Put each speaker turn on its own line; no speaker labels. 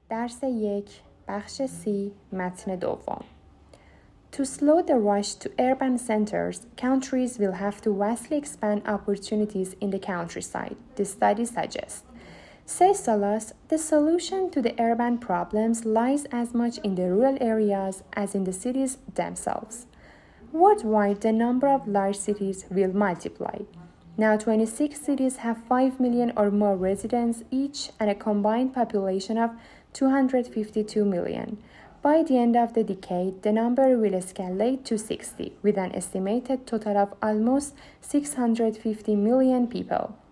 درس 1 بخش C متن دوم. To slow the rush to urban centers, countries will have to vastly expand opportunities in the countryside, the study suggests. Says Salas, the solution to the urban problems lies as much in the rural areas as in the cities themselves. Worldwide, the number of large cities will multiply. Now 26 cities have 5 million or more residents each and a combined population of 252 million. By the end of the decade, the number will escalate to 60, with an estimated total of almost 650 million people.